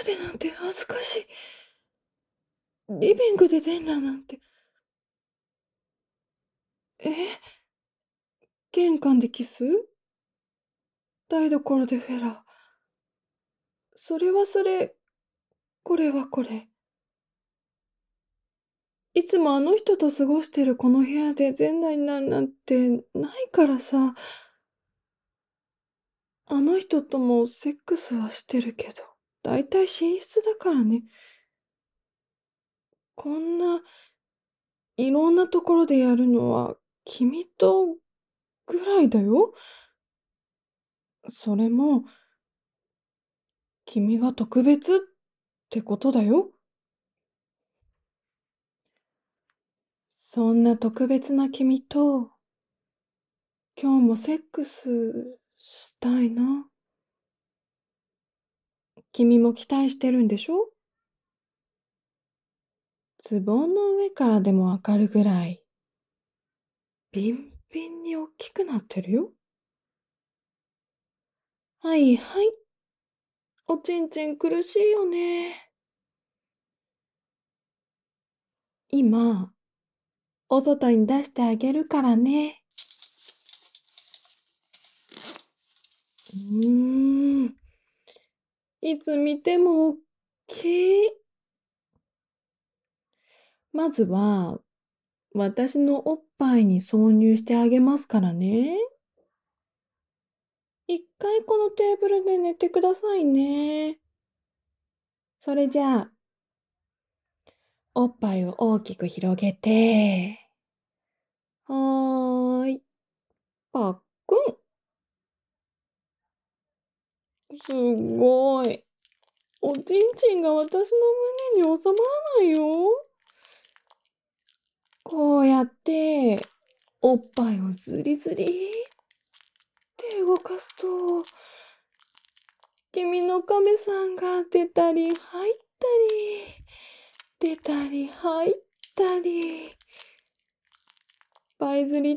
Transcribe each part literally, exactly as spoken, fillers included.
ラでなんて恥ずかしい。リビングで全裸なんて。え玄関でキス？台所でフェラー。それはそれ、これはこれ。いつもあの人と過ごしてるこの部屋で全裸になるなんてないからさ。あの人ともセックスはしてるけど、だいたい寝室だからね。こんないろんなところでやるのは君とぐらいだよ。それも、君が特別ってことだよ。そんな特別な君と、今日もセックスしたいな。君も期待してるんでしょ？ズボンの上からでもわかるぐらい、ビンビンに大きくなってるよ。はいはい。おちんちん苦しいよね。今、お外に出してあげるからね。うーん。いつ見てもおっきい。まずは、私のおっぱいに挿入してあげますからね。一回このテーブルで寝てくださいね。それじゃあ、おっぱいを大きく広げて、はーい、パックン。すごい。おちんちんが私の胸に収まらないよ。こうやって、おっぱいをズリズリって動かすと、君の亀さんが出たり入ったり、出たり入ったり。パイズリって、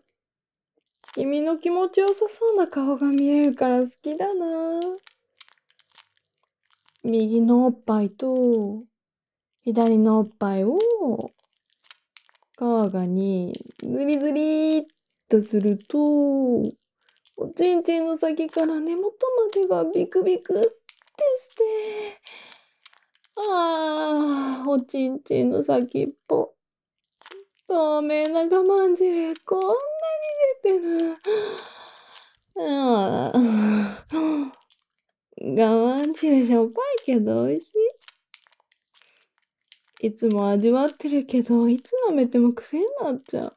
君の気持ちよさそうな顔が見えるから好きだな。右のおっぱいと、左のおっぱいを、交互にズリズリっとすると、おちんちんの先から根元までがビクビクってして、ああ、おちんちんの先っぽ。透明な我慢汁、こんなに出てる。ああ、我慢汁しょっぱいけど美味しい。いつも味わってるけど、いつ舐めても癖になっちゃう。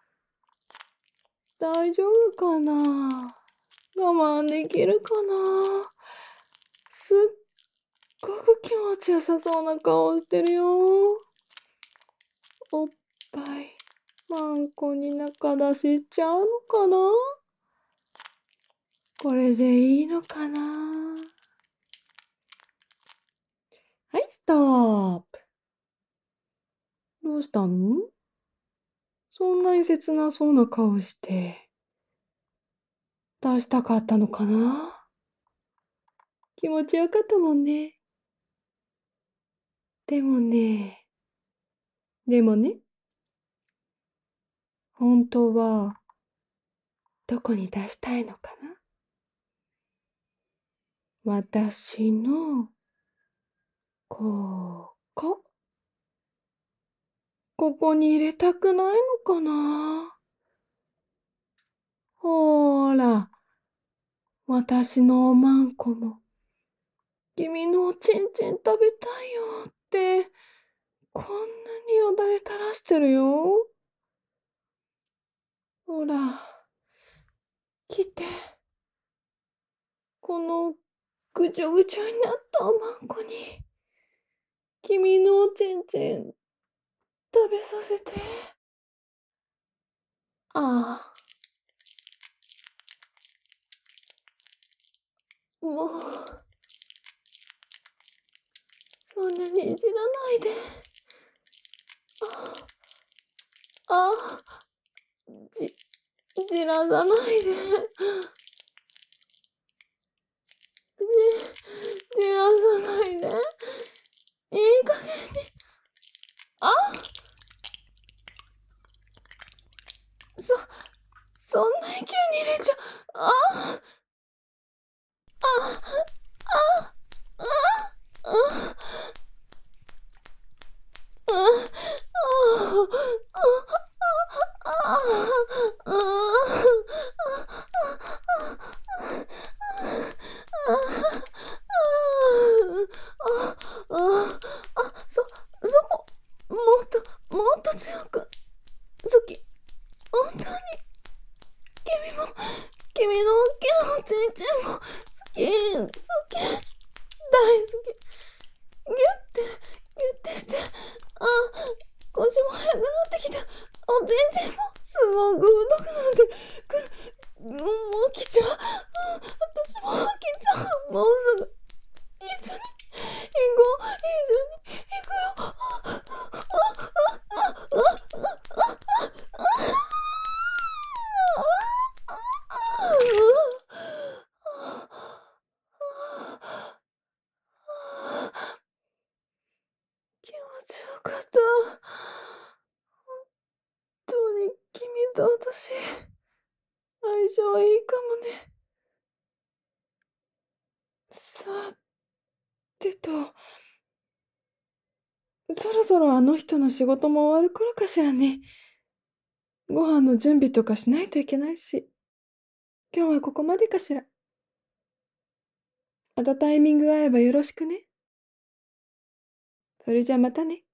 大丈夫かな？我慢できるかな？すっごく気持ちよさそうな顔してるよ。おっぱい、マンコに中出ししちゃうのかな？これでいいのかな？はい、ストップ。どうしたの？そんなに切なそうな顔して。出したかったのかな？気持ちよかったもんね。でもね、でもね、本当は、どこに出したいのかな？私の、ここ。ここに入れたくないのかな？ほーら、私のおまんこも、君のおちんちん食べたいよって、こんなによだれ垂らしてるよ。ほら、来て。このぐちょぐちょになったおまんこに、君のおちんちん食べさせて。ああ。もう、そんなにいじらないで。あ、あ、じ、じらさないで。じ、じらさないで。 全然もう、すごく太くなってる。くるもうもう来ちゃう。あ、私もう来ちゃう。もうすぐ。一緒に行こう。一緒に行くよ。あ、あ、あ、あ、あ、あ、気持ちよかった。本当に君と私、相性いいかもね。さてと、そろそろあの人の仕事も終わる頃かしらね。ご飯の準備とかしないといけないし。今日はここまでかしら。またタイミング合えばよろしくね。それじゃまたね。